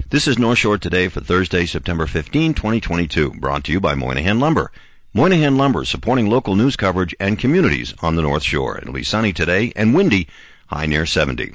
This is North Shore Today for Thursday, September 15, 2022, brought to you by Moynihan Lumber. Moynihan Lumber, supporting local news coverage and communities on the North Shore. It'll be sunny today and windy, high near 70.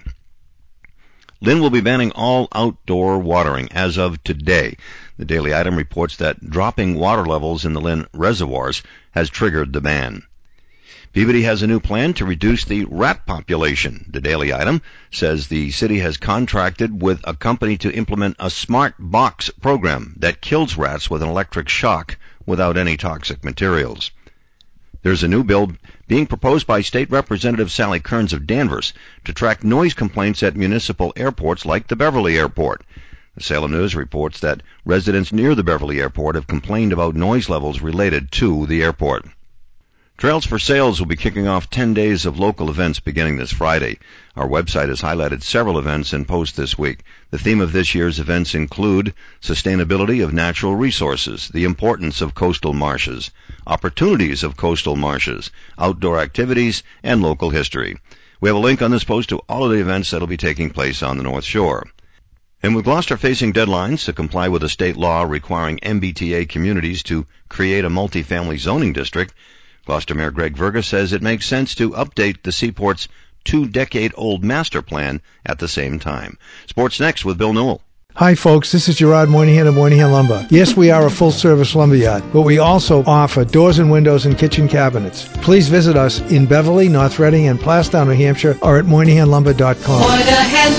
Lynn will be banning all outdoor watering as of today. The Daily Item reports that dropping water levels in the Lynn reservoirs has triggered the ban. Peabody has a new plan to reduce the rat population. The Daily Item says the city has contracted with a company to implement a smart box program that kills rats with an electric shock without any toxic materials. There's a new bill being proposed by State Representative Sally Kearns of Danvers to track noise complaints at municipal airports like the Beverly Airport. The Salem News reports that residents near the Beverly Airport have complained about noise levels related to the airport. Trails for Sales will be kicking off 10 days of local events beginning this Friday. Our website has highlighted several events and posts this week. The theme of this year's events include sustainability of natural resources, the importance of coastal marshes, opportunities of coastal marshes, outdoor activities, and local history. We have a link on this post to all of the events that will be taking place on the North Shore. And with Gloucester facing deadlines to comply with a state law requiring MBTA communities to create a multifamily zoning district, Gloucester Mayor Greg Verga says it makes sense to update the Seaport's 2-decade-old master plan at the same time. Sports next with Bill Newell. Hi, folks. This is Gerard Moynihan of Moynihan Lumber. Yes, we are a full-service lumberyard, but we also offer doors and windows and kitchen cabinets. Please visit us in Beverly, North Reading, and Plastown, New Hampshire, or at MoynihanLumber.com. Moynihan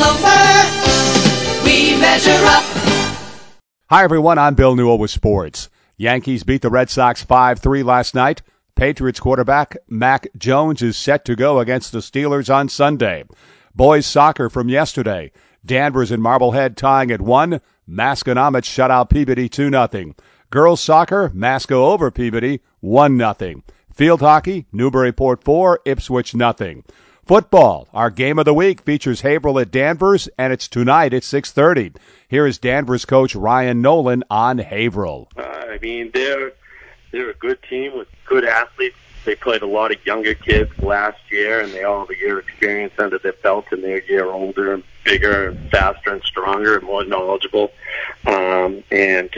Lumber, we measure up. Hi, everyone. I'm Bill Newell with sports. Yankees beat the Red Sox 5-3 last night. Patriots quarterback Mac Jones is set to go against the Steelers on Sunday. Boys soccer from yesterday. Danvers and Marblehead tying at 1. Masconomet shut out Peabody 2-0. Girls soccer, Masco over Peabody 1-0. Field hockey, Newburyport 4, Ipswich 0. Football, our game of the week features Haverhill at Danvers, and it's tonight at 6:30. Here is Danvers coach Ryan Nolan on Haverhill. They're a good team with good athletes. They played a lot of younger kids last year, and they all have a year experience under their belt, and they're a year older and bigger and faster and stronger and more knowledgeable. They're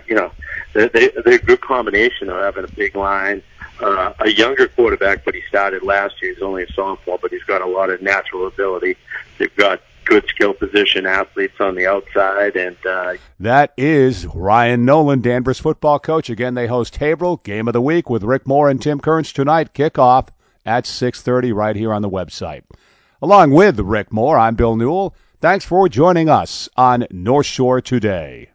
a good combination of having a big line, a younger quarterback, but he started last year. He's only a sophomore, but he's got a lot of natural ability. They've got good skill position athletes on the outside. And that is Ryan Nolan, Danvers football coach. Again, they host Haverhill, game of the week with Rick Moore and Tim Kearns tonight. Kickoff at 6:30 right here on the website. Along with Rick Moore, I'm Bill Newell. Thanks for joining us on North Shore Today.